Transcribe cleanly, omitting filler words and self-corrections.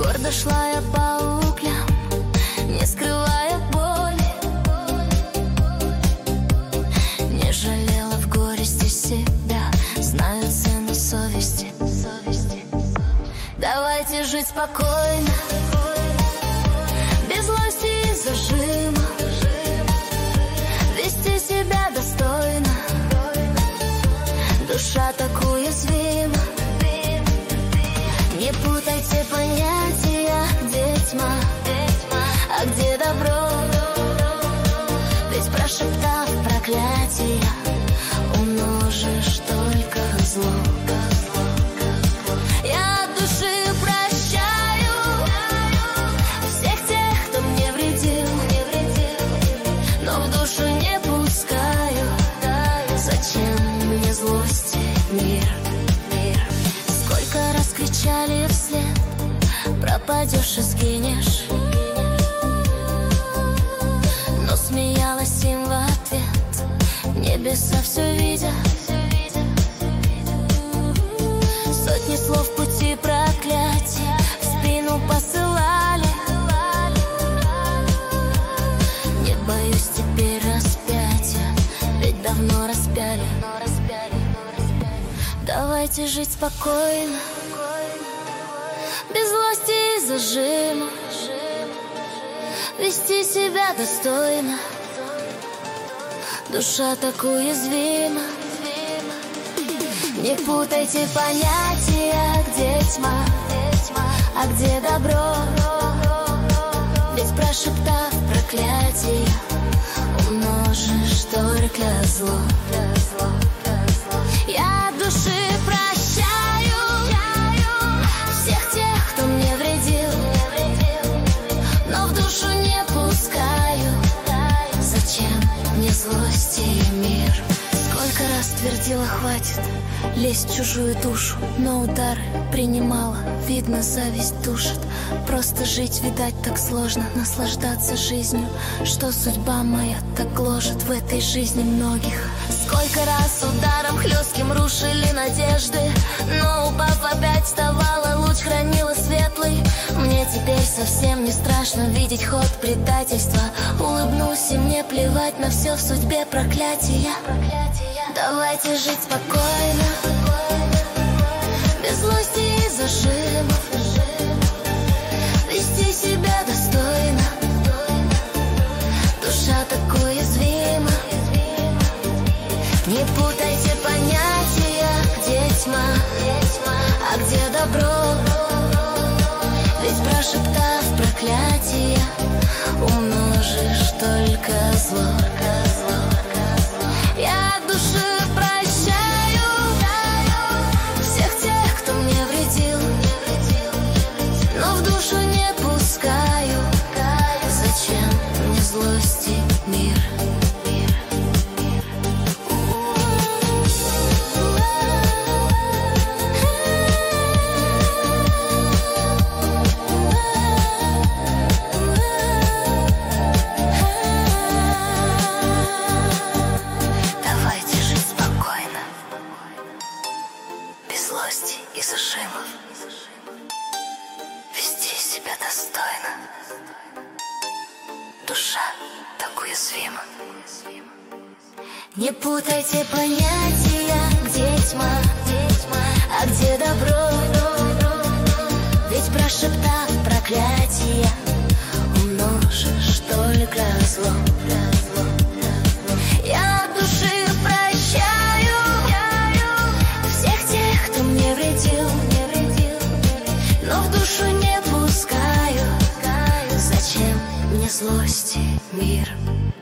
Гордо шла я по углям, не скрывая боли, не жалела в горести себя, знаю цену совести. Давайте жить спокойно, без злости и зажима, вести себя достойно. Душа так уязвима. Не путайте понятия, где тьма, а где добро. Ведь прошептав проклятия, умножишь только зло. Я от души прощаю всех тех, кто мне вредил, но в душу не пускаю. Зачем мне злости мир? Сколько раз кричали вслед, пропадешь и сгинешь, но смеялась им в ответ, небеса все видя. Сотни слов в пути проклятий в спину посылали. Не боюсь теперь распятия, ведь давно распяли. Давайте жить спокойно, без злости и зажима, вести себя достойно. Душа так уязвима. Не путайте понятия, где тьма, а где добро. Ведь прошептав проклятие, умножишь только зло. Я от души прощаю всех тех, кто мне вредил, но в душу не пускаю. Зачем мне злости и мир? Сколько раз твердила, хватит лезть в чужую душу, но удары принимала, видно, зависть душит. Просто жить, видать, так сложно, наслаждаться жизнью, что судьба моя так гложет в этой жизни многих. Сколько раз ударом хлестким рушили надежды, но упав опять вставала, луч хранила светлый. Мне теперь совсем не страшно видеть ход предательства. Улыбнусь, и мне плевать на все в судьбе проклятия. Давайте жить спокойно, без злости и зажимов, вести себя достойно. Душа так уязвима. Не путайте понятия, где тьма, а где добро. Ведь прошептав проклятие, умножишь только зло. Я от души прощаю всех тех, кто мне вредил, но в душу не пускаю. Зачем мне злости мир? И зажимов, вести себя достойно. Душа так уязвима. Не путайте понятия, где тьма, а где добро. Ведь прошептав проклятие, умножишь только зло. Я от души прощаю всех тех, кто мне вредил, но в душу не пускаю. Зачем мне злости мир?